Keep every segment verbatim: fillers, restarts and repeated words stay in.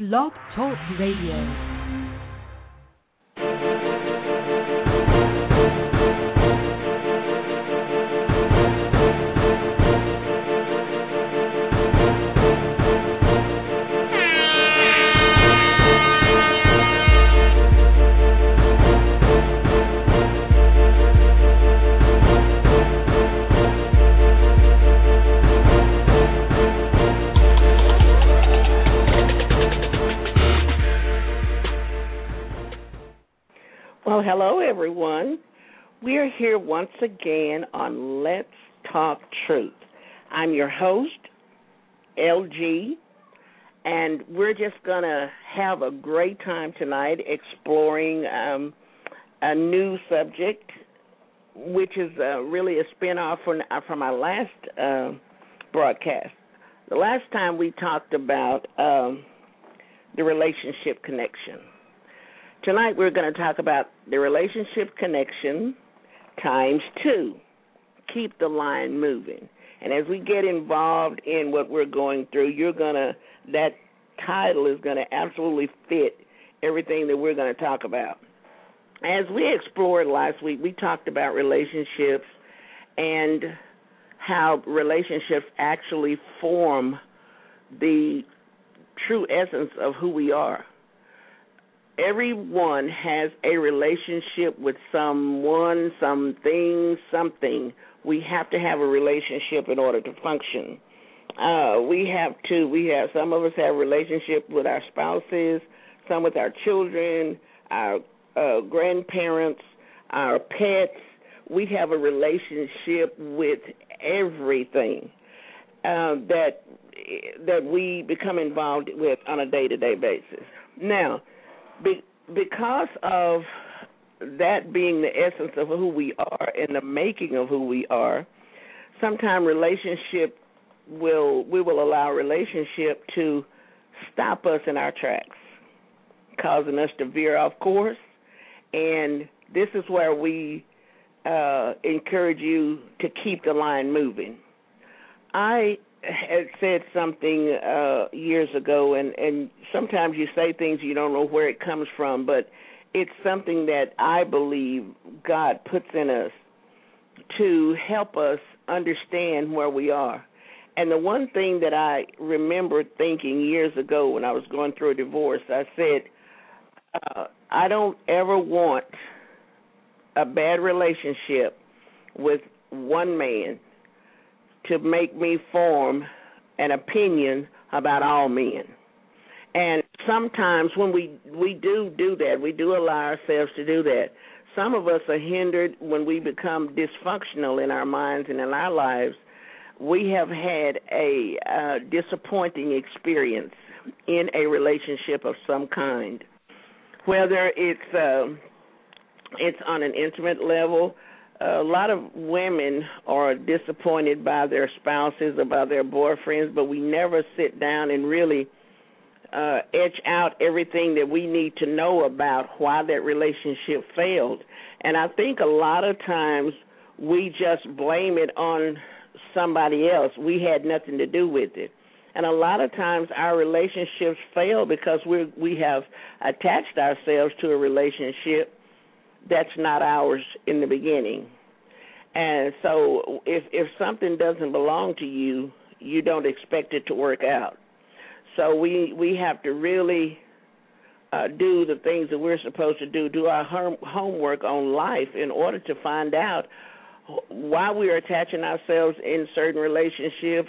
Blog Talk Radio. Well, hello, everyone. We're here once again on Let's Talk Truth. I'm your host, L G, and we're just going to have a great time tonight exploring um, a new subject, which is uh, really a spinoff from, uh, from our last uh, broadcast. The last time we talked about um, the relationship connection. Tonight we're going to talk about the relationship connection times two. Keep the line moving. And as we get involved in what we're going through, you're going to, that title is going to absolutely fit everything that we're going to talk about. As we explored last week, we talked about relationships and how relationships actually form the true essence of who we are. Everyone has a relationship with someone, something, something. We have to have a relationship in order to function. Uh, we have to. We have some of us have a relationship with our spouses, some with our children, our uh, grandparents, our pets. We have a relationship with everything uh, that that we become involved with on a day-to-day basis. Now, Be- because of that being the essence of who we are and the making of who we are, sometimes relationship will we will allow relationship to stop us in our tracks, causing us to veer off course. And this is where we uh, encourage you to keep the line moving. I had said something uh, years ago, and, and sometimes you say things you don't know where it comes from, but it's something that I believe God puts in us to help us understand where we are. And the one thing that I remember thinking years ago when I was going through a divorce, I said, uh, I don't ever want a bad relationship with one man to make me form an opinion about all men. And sometimes when we, we do do that, we do allow ourselves to do that. Some of us are hindered when we become dysfunctional in our minds and in our lives. We have had a uh, disappointing experience in a relationship of some kind, whether it's uh, it's on an intimate level. A lot of women are disappointed by their spouses or by their boyfriends, but we never sit down and really uh, etch out everything that we need to know about why that relationship failed. And I think a lot of times we just blame it on somebody else. We had nothing to do with it. And a lot of times our relationships fail because we we have attached ourselves to a relationship that's not ours in the beginning. And so if if something doesn't belong to you, you don't expect it to work out. So we, we have to really uh, do the things that we're supposed to do, do our home, homework on life in order to find out why we are attaching ourselves in certain relationships,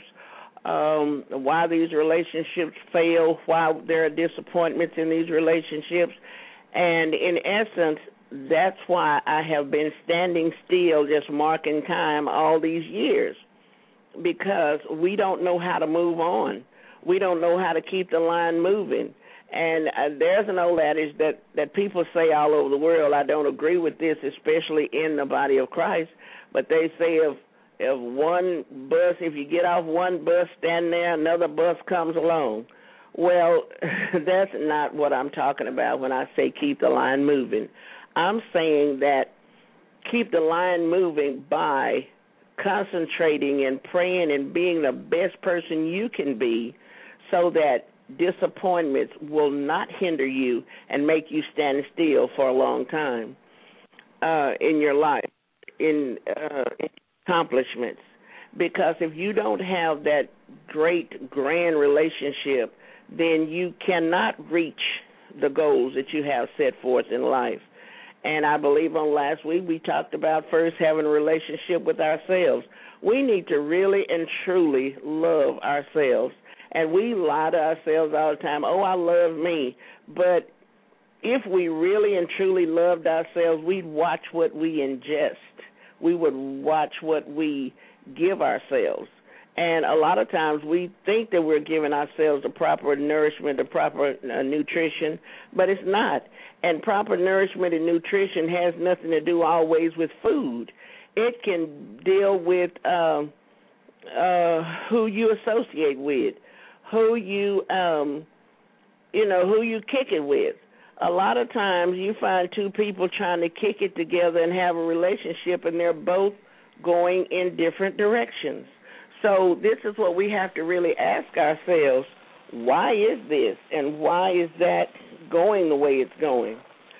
um, why these relationships fail, why there are disappointments in these relationships. And in essence, that's why I have been standing still, just marking time all these years, because we don't know how to move on. We don't know how to keep the line moving. And uh, there's an old adage that, that people say all over the world. I don't agree with this, especially in the body of Christ, but they say if if one bus, if you get off one bus, stand there, another bus comes along. Well, that's not what I'm talking about when I say keep the line moving. I'm saying that keep the line moving by concentrating and praying and being the best person you can be so that disappointments will not hinder you and make you stand still for a long time uh, in your life, in, uh, in accomplishments. Because if you don't have that great, grand relationship, then you cannot reach the goals that you have set forth in life. And I believe on last week we talked about first having a relationship with ourselves. We need to really and truly love ourselves. And we lie to ourselves all the time, oh, I love me. But if we really and truly loved ourselves, we'd watch what we ingest. We would watch what we give ourselves. And a lot of times we think that we're giving ourselves the proper nourishment, the proper uh, nutrition, but it's not. And proper nourishment and nutrition has nothing to do always with food. It can deal with uh, uh, who you associate with, who you, um, you know, who you kick it with. A lot of times you find two people trying to kick it together and have a relationship, and they're both going in different directions. So this is what we have to really ask ourselves, why is this and why is that going the way it's going?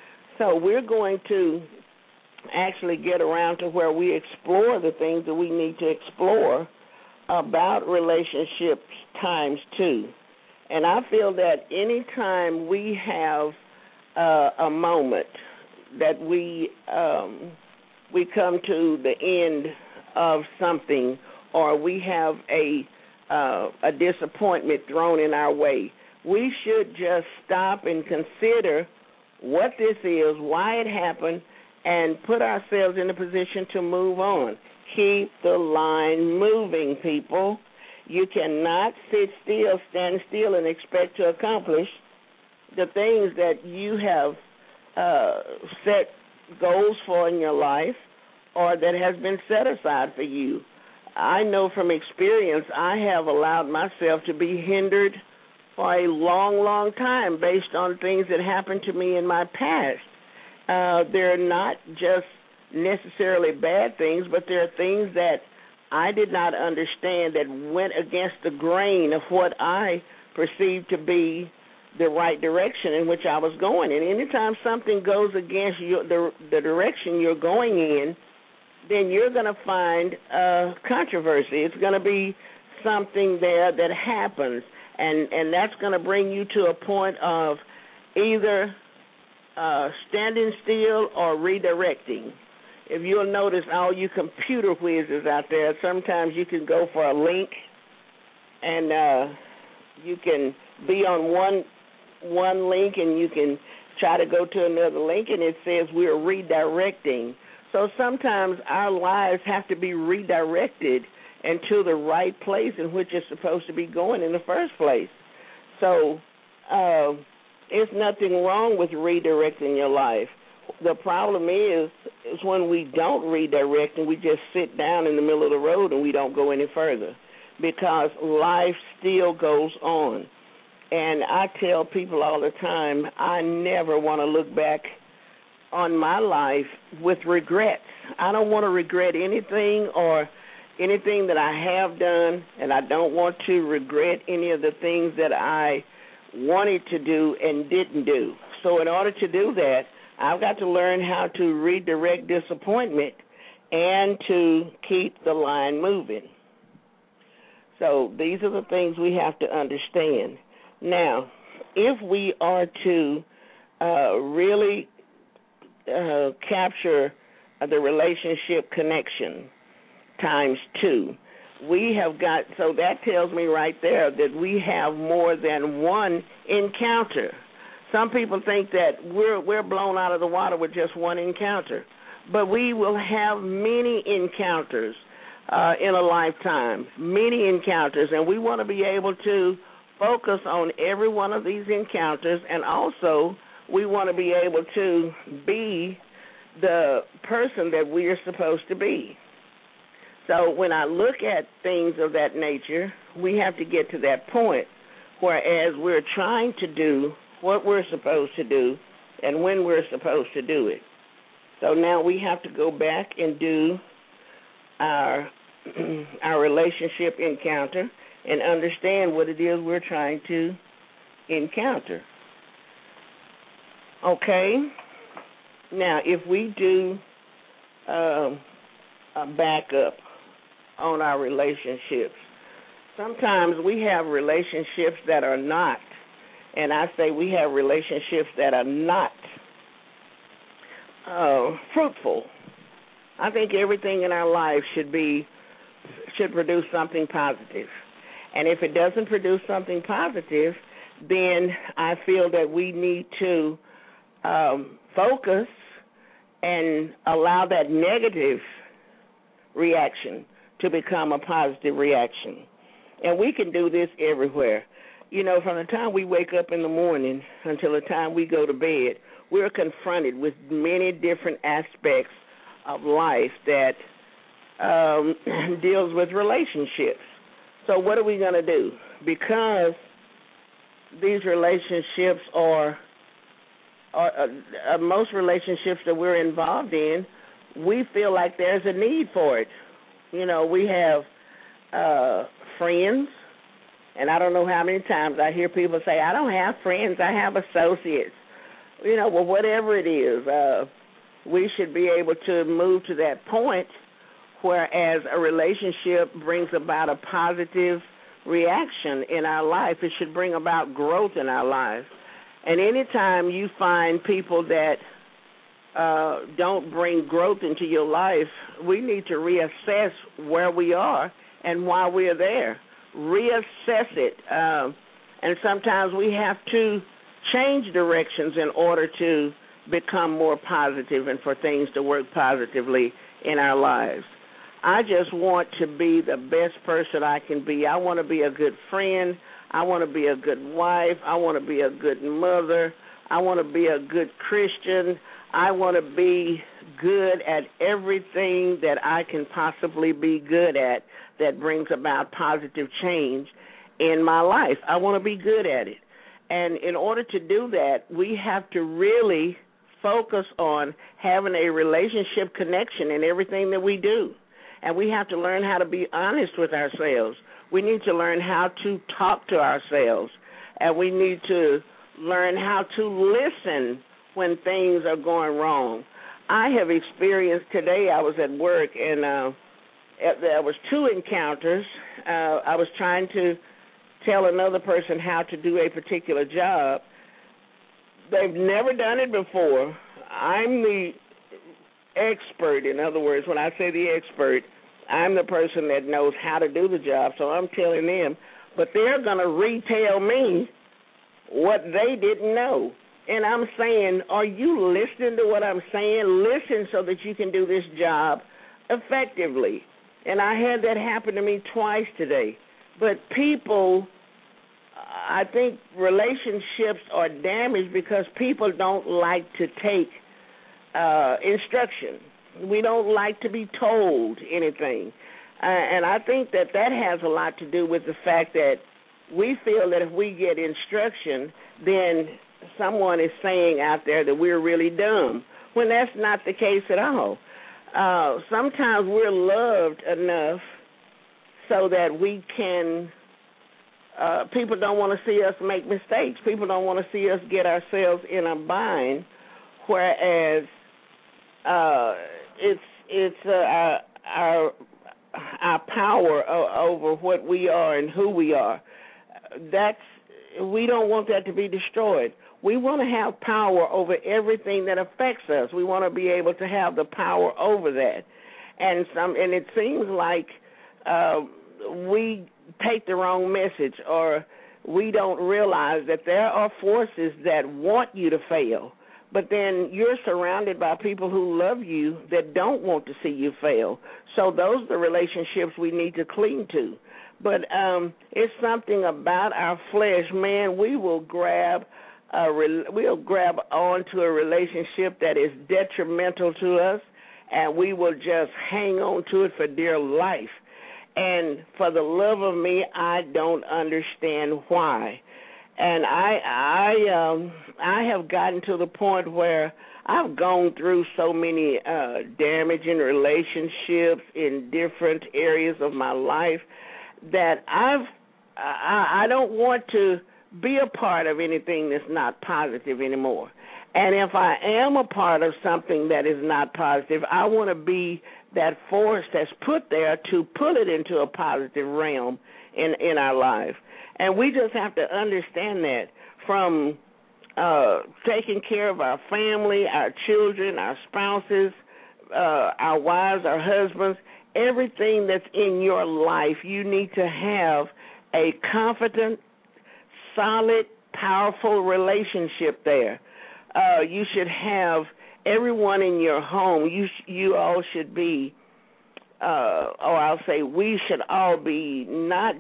So we're going to actually get around to where we explore the things that we need to explore about relationships times two. And I feel that any time we have uh, a moment that we um, we come to the end of something, or we have a uh, a disappointment thrown in our way, we should just stop and consider what this is, why it happened, and put ourselves in a position to move on. Keep the line moving, people. You cannot sit still, stand still, and expect to accomplish the things that you have uh, set goals for in your life or that has been set aside for you. I know from experience I have allowed myself to be hindered for a long, long time based on things that happened to me in my past. Uh, they're not just necessarily bad things, but they're things that I did not understand that went against the grain of what I perceived to be the right direction in which I was going. And anytime something goes against your, the, the direction you're going in, then you're going to find uh, controversy. It's going to be something there that happens, and, and that's going to bring you to a point of either uh, standing still or redirecting. If you'll notice, all you computer whizzes out there, sometimes you can go for a link, and uh, you can be on one one link, and you can try to go to another link, and it says we're redirecting. So sometimes our lives have to be redirected into the right place in which it's supposed to be going in the first place. So uh, there's nothing wrong with redirecting your life. The problem is, is when we don't redirect and we just sit down in the middle of the road and we don't go any further, because life still goes on. And I tell people all the time, I never want to look back on my life with regrets. I don't want to regret anything or anything that I have done, and I don't want to regret any of the things that I wanted to do and didn't do. So in order to do that, I've got to learn how to redirect disappointment and to keep the line moving. So these are the things we have to understand. Now, if we are to uh, really uh, capture uh, the relationship connection times two, we have got, so that tells me right there that we have more than one encounter. Some people think that we're we're blown out of the water with just one encounter, but we will have many encounters uh, in a lifetime, many encounters, and we want to be able to focus on every one of these encounters, and also we want to be able to be the person that we are supposed to be. So when I look at things of that nature, we have to get to that point, whereas we're trying to do what we're supposed to do and when we're supposed to do it. So now we have to go back and do our our relationship encounter and understand what it is we're trying to encounter. Okay? Now, if we do uh, a backup on our relationships, sometimes we have relationships that are not, and I say we have relationships that are not uh, fruitful. I think everything in our life should be should produce something positive. And if it doesn't produce something positive, then I feel that we need to um, focus and allow that negative reaction to become a positive reaction. And we can do this everywhere. You know, from the time we wake up in the morning until the time we go to bed, we're confronted with many different aspects of life that um, deals with relationships. So what are we going to do? Because these relationships are, are uh, uh, most relationships that we're involved in, we feel like there's a need for it. You know, we have uh, friends, and I don't know how many times I hear people say, I don't have friends, I have associates. You know, well, whatever it is, uh, we should be able to move to that point whereas a relationship brings about a positive reaction in our life. It should bring about growth in our lives. And anytime you find people that uh, don't bring growth into your life, we need to reassess where we are and why we're there. Reassess it. Uh, and sometimes we have to change directions in order to become more positive and for things to work positively in our lives. I just want to be the best person I can be. I want to be a good friend. I want to be a good wife. I want to be a good mother. I want to be a good Christian. I want to be good at everything that I can possibly be good at that brings about positive change in my life. I want to be good at it. And in order to do that, we have to really focus on having a relationship connection in everything that we do. And we have to learn how to be honest with ourselves. We need to learn how to talk to ourselves. And we need to learn how to listen when things are going wrong. I have experienced today, I was at work, and uh, there was two encounters. Uh, I was trying to tell another person how to do a particular job. They've never done it before. I'm the expert. In other words, when I say the expert, I'm the person that knows how to do the job, so I'm telling them. But they're going to retell me what they didn't know. And I'm saying, are you listening to what I'm saying? Listen so that you can do this job effectively. And I had that happen to me twice today. But people, I think relationships are damaged because people don't like to take uh, instruction. We don't like to be told anything. Uh, and I think that that has a lot to do with the fact that we feel that if we get instruction, then someone is saying out there that we're really dumb, when that's not the case at all. Uh, sometimes we're loved enough so that we can, uh, people don't want to see us make mistakes. People don't want to see us get ourselves in a bind, whereas uh, it's it's uh, our, our our power over what we are and who we are. That's we don't want that to be destroyed. We want to have power over everything that affects us. We want to be able to have the power over that. And some, and it seems like uh, we take the wrong message, or we don't realize that there are forces that want you to fail. But then you're surrounded by people who love you that don't want to see you fail. So those are the relationships we need to cling to. But um, it's something about our flesh, man. We will grab, a re- we'll grab onto a relationship that is detrimental to us, and we will just hang on to it for dear life. And for the love of me, I don't understand why. And I, I, um, I have gotten to the point where I've gone through so many uh, damaging relationships in different areas of my life that I've, I, I don't want to be a part of anything that's not positive anymore. And if I am a part of something that is not positive, I want to be that force that's put there to pull it into a positive realm in, in our life. And we just have to understand that from uh, taking care of our family, our children, our spouses, uh, our wives, our husbands, everything that's in your life, you need to have a confident, solid, powerful relationship there. Uh, you should have everyone in your home. You you all should be, uh, or I'll say we should all be not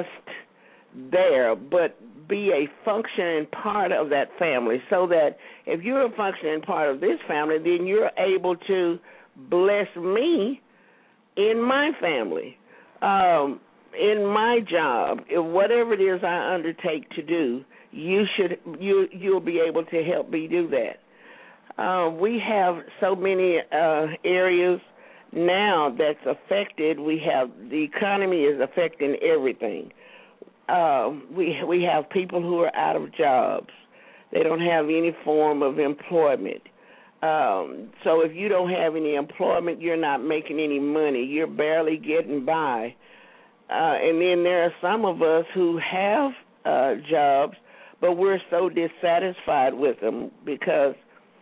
just there, but be a functioning part of that family, so that if you're a functioning part of this family, then you're able to bless me in my family, um, in my job, whatever it is I undertake to do. You should you you'll be able to help me do that. Uh, we have so many uh, areas now that's affected. We have the economy is affecting everything. Uh, we we have people who are out of jobs. They don't have any form of employment. Um, so if you don't have any employment, you're not making any money. You're barely getting by. Uh, and then there are some of us who have uh, jobs, but we're so dissatisfied with them because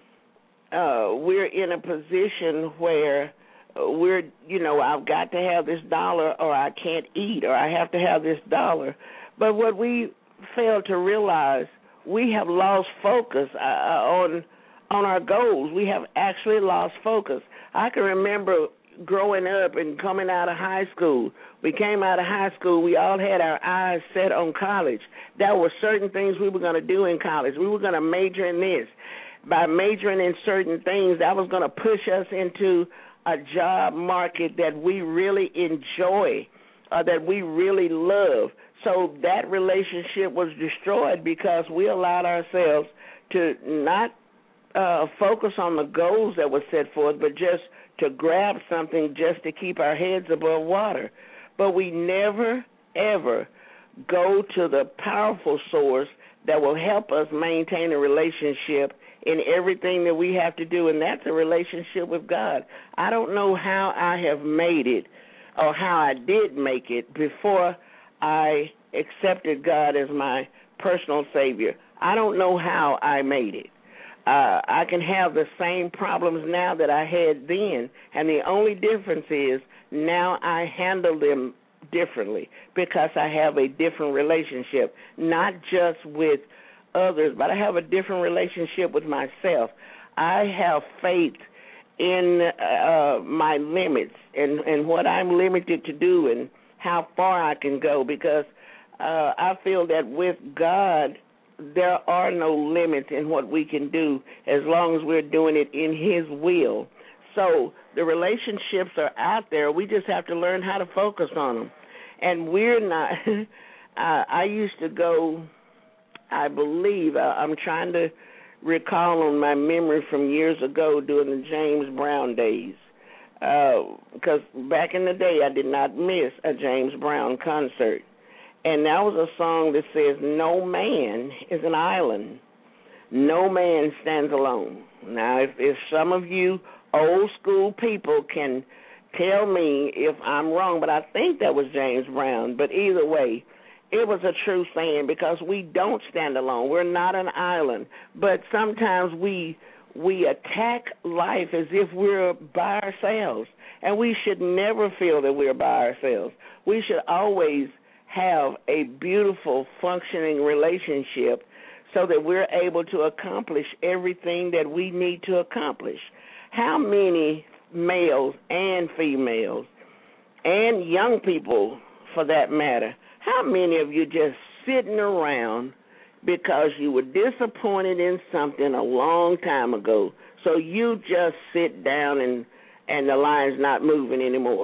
uh, we're in a position where we're, you know, I've got to have this dollar or I can't eat, or I have to have this dollar. But what we fail to realize, we have lost focus uh, on on our goals. We have actually lost focus. I can remember growing up and coming out of high school. We came out of high school, we all had our eyes set on college. There were certain things we were going to do in college. We were going to major in this. By majoring in certain things, that was going to push us into a job market that we really enjoy, uh, that we really love. So that relationship was destroyed because we allowed ourselves to not uh, focus on the goals that were set forth, but just to grab something just to keep our heads above water. But we never, ever go to the powerful source that will help us maintain a relationship in everything that we have to do, and that's a relationship with God. I don't know how I have made it or how I did make it before I accepted God as my personal Savior. I don't know how I made it. Uh, I can have the same problems now that I had then, and the only difference is now I handle them differently because I have a different relationship, not just with others, but I have a different relationship with myself. I have faith in uh, my limits and, and what I'm limited to do and how far I can go, because uh, I feel that with God, there are no limits in what we can do as long as we're doing it in His will. So the relationships are out there. We just have to learn how to focus on them. And we're not, uh, I used to go, I believe, uh, I'm trying to recall on my memory from years ago during the James Brown days, because uh, back in the day I did not miss a James Brown concert. And that was a song that says, no man is an island. No man stands alone. Now, if, if some of you old school people can tell me if I'm wrong, but I think that was James Brown. But either way, it was a true saying, because we don't stand alone. We're not an island. But sometimes we we attack life as if we're by ourselves. And we should never feel that we're by ourselves. We should always have a beautiful, functioning relationship so that we're able to accomplish everything that we need to accomplish. How many males and females and young people, for that matter, how many of you just sitting around because you were disappointed in something a long time ago, so you just sit down and, and the line's not moving anymore?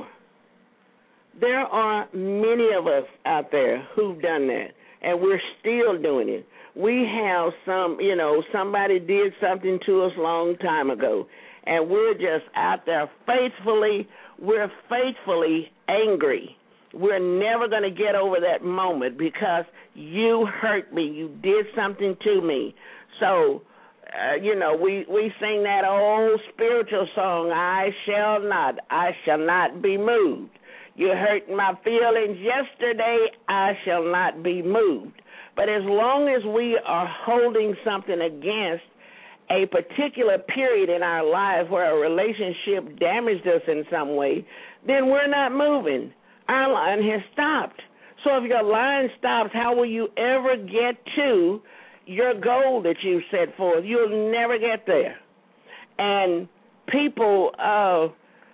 There are many of us out there who've done that, and we're still doing it. We have some, you know, somebody did something to us a long time ago, and we're just out there faithfully, we're faithfully angry. We're never going to get over that moment because you hurt me. You did something to me. So, uh, you know, we, we sing that old spiritual song, I shall not, I shall not be moved. You hurt my feelings yesterday, I shall not be moved. But as long as we are holding something against a particular period in our life where a relationship damaged us in some way, then we're not moving. Our line has stopped. So if your line stops, how will you ever get to your goal that you set forth? You'll never get there. And people uh,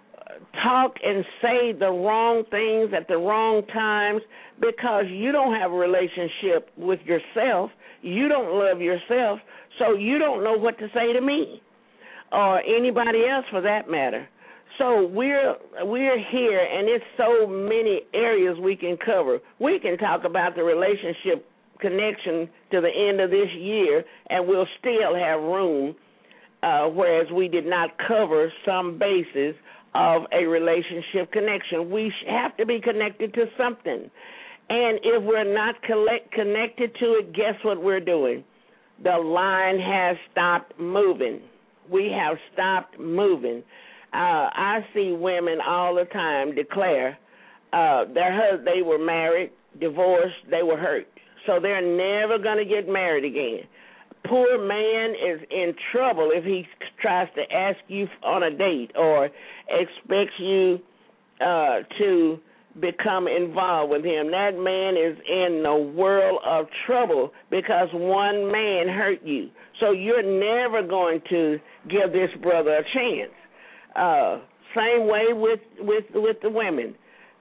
talk and say the wrong things at the wrong times because you don't have a relationship with yourself. You don't love yourself, so you don't know what to say to me or anybody else for that matter. So we're we're here, and it's so many areas we can cover. We can talk about the relationship connection to the end of this year, and we'll still have room, uh, whereas we did not cover some basis of a relationship connection. We have to be connected to something. And if we're not collect, connected to it, guess what we're doing? The line has stopped moving. We have stopped moving. Uh, I see women all the time declare uh, their they were married, divorced, they were hurt. So they're never going to get married again. Poor man is in trouble if he tries to ask you on a date or expects you uh, to become involved with him. That man is in the world of trouble because one man hurt you. So you're never going to give this brother a chance. Uh, same way with, with, with the women.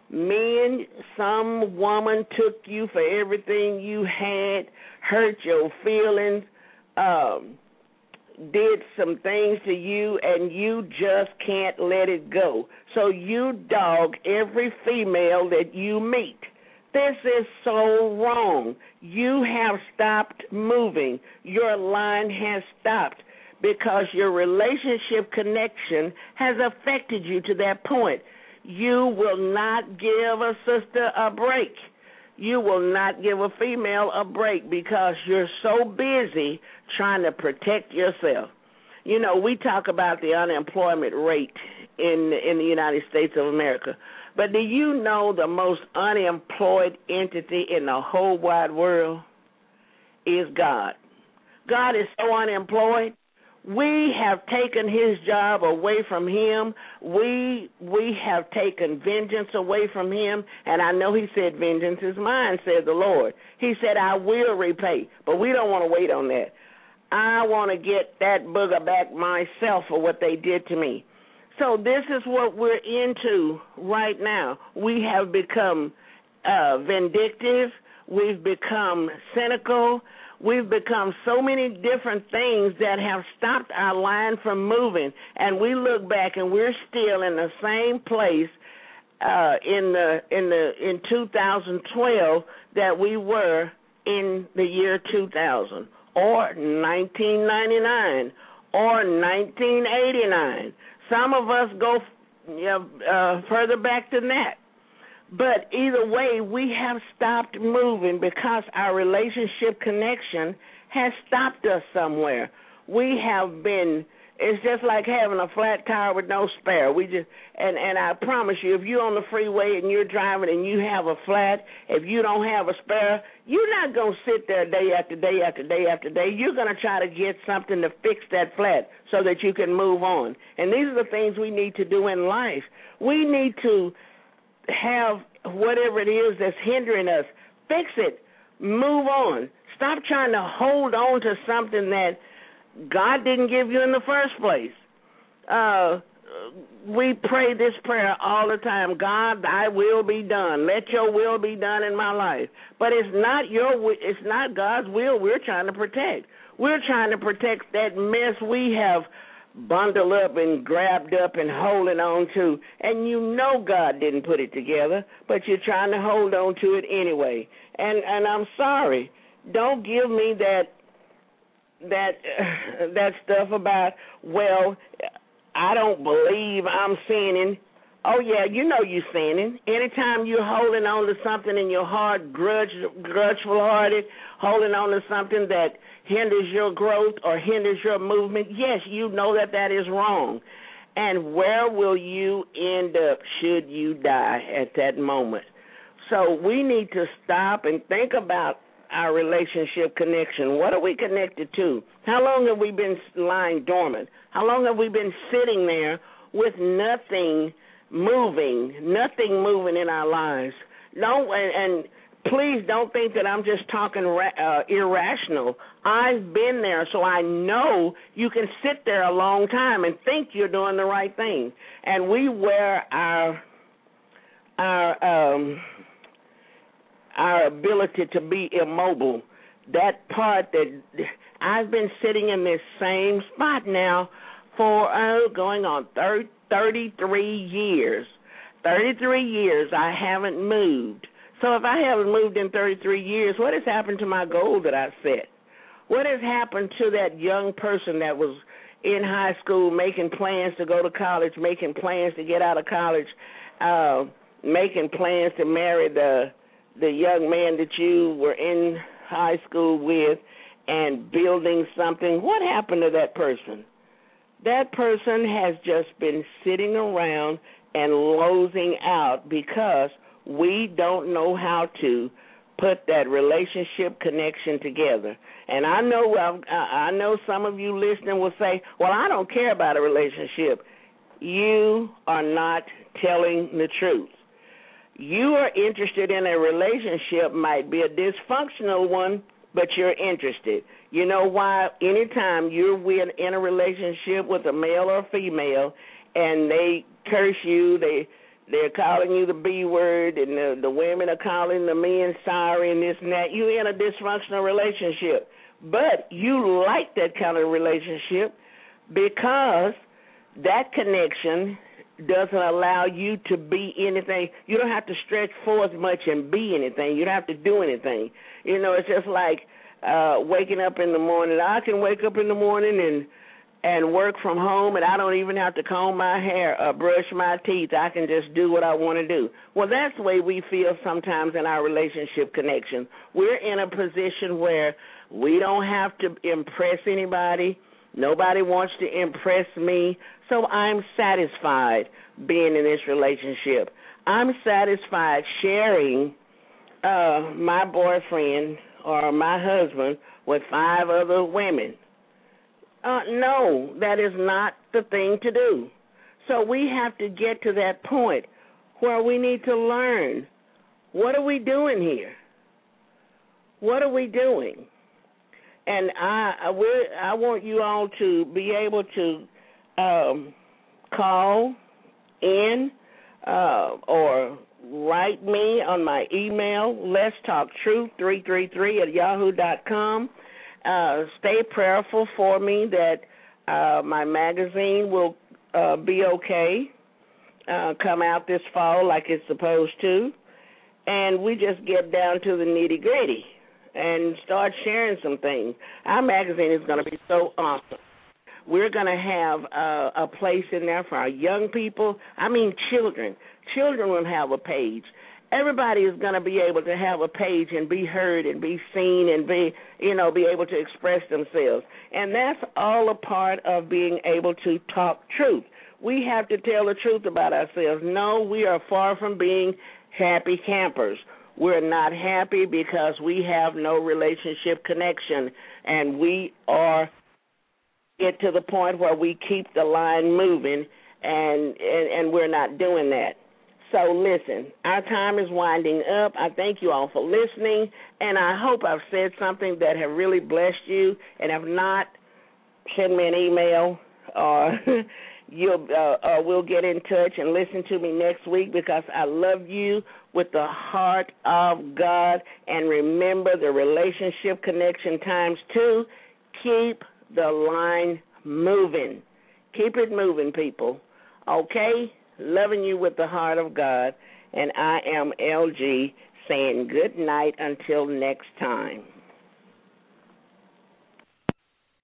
Men, some woman took you for everything you had, hurt your feelings, um, did some things to you, and you just can't let it go. So you dog every female that you meet. This is so wrong. You have stopped moving. Your line has stopped because your relationship connection has affected you to that point. You will not give a sister a break. You will not give a female a break because you're so busy trying to protect yourself. You know, we talk about the unemployment rate in in the United States of America, but do you know the most unemployed entity in the whole wide world is God? God is so unemployed. We have taken his job away from him. We we have taken vengeance away from him. And I know he said, vengeance is mine, said the Lord. He said, I will repay. But we don't want to wait on that. I want to get that booger back myself for what they did to me. So this is what we're into right now. We have become uh, vindictive. We've become cynical. We've become so many different things that have stopped our line from moving, and we look back and we're still in the same place uh, in the in the in two thousand twelve that we were in the year two thousand, or nineteen ninety-nine, or nineteen eighty-nine. Some of us go you know, uh, further back than that. But either way, we have stopped moving because our relationship connection has stopped us somewhere. We have been, it's just like having a flat tire with no spare. We just, and, and I promise you, if you're on the freeway and you're driving and you have a flat, if you don't have a spare, you're not going to sit there day after day after day after day. You're going to try to get something to fix that flat so that you can move on. And these are the things we need to do in life. We need to have whatever it is that's hindering us, fix it, move on. Stop trying to hold on to something that God didn't give you in the first place. Uh, we pray this prayer all the time, God, thy will be done. Let your will be done in my life. But it's not your, it's not God's will we're trying to protect. We're trying to protect that mess we have bundled up and grabbed up and holding on to, and you know God didn't put it together, but you're trying to hold on to it anyway. And and I'm sorry, don't give me that that uh, that stuff about, well, I don't believe I'm sinning. Oh, yeah, you know you're sinning. Anytime you're holding on to something in your heart, grudge, grudgeful-hearted, holding on to something that hinders your growth or hinders your movement, yes, you know that that is wrong. And where will you end up should you die at that moment? So we need to stop and think about our relationship connection. What are we connected to? How long have we been lying dormant? How long have we been sitting there with nothing moving, nothing moving in our lives? Don't, and, and please don't think that I'm just talking uh, irrational. I've been there, so I know you can sit there a long time and think you're doing the right thing. And we wear our our um, our ability to be immobile. That part that I've been sitting in this same spot now for oh, going on thirty, thirty-three years. thirty-three years I haven't moved. So if I haven't moved in thirty-three years, what has happened to my goal that I set? What has happened to that young person that was in high school making plans to go to college, making plans to get out of college, uh, making plans to marry the the young man that you were in high school with and building something? What happened to that person? That person has just been sitting around and losing out because we don't know how to put that relationship connection together. And I know I know some of you listening will say, well, I don't care about a relationship. You are not telling the truth. You are interested in a relationship, might be a dysfunctional one, but you're interested. You know why? Anytime you're in a relationship with a male or female and they curse you, they, they're calling you the B word, and the, the women are calling the men sorry and this and that, you're in a dysfunctional relationship. But you like that kind of relationship because that connection doesn't allow you to be anything. You don't have to stretch forth much and be anything. You don't have to do anything. You know, it's just like uh, waking up in the morning. I can wake up in the morning and and work from home, and I don't even have to comb my hair or brush my teeth. I can just do what I want to do. Well, that's the way we feel sometimes in our relationship connection. We're in a position where we don't have to impress anybody. Nobody wants to impress me, so I'm satisfied being in this relationship. I'm satisfied sharing uh, my boyfriend or my husband with five other women. Uh, no, that is not the thing to do. So we have to get to that point where we need to learn, what are we doing here? What are we doing? And I, I, will, I want you all to be able to um, call in uh, or write me on my email, let's talk truth three three three at yahoo dot com. Uh, stay prayerful for me that uh, my magazine will uh, be okay, uh, come out this fall like it's supposed to, and we just get down to the nitty-gritty and start sharing some things. Our magazine is going to be so awesome. We're going to have uh, a place in there for our young people. I mean children. Children will have a page. Everybody is going to be able to have a page and be heard and be seen and be, you know, be able to express themselves. And that's all a part of being able to talk truth. We have to tell the truth about ourselves. No, we are far from being happy campers. We're not happy because we have no relationship connection, and we are get to the point where we keep the line moving, and, and, and we're not doing that. So listen, our time is winding up. I thank you all for listening, and I hope I've said something that have really blessed you. And if not, send me an email, or you'll uh, or we'll get in touch and listen to me next week, because I love you with the heart of God. And remember, the relationship connection times two. Keep the line moving. Keep it moving, people. Okay? Loving you with the heart of God, and I am L G saying good night until next time.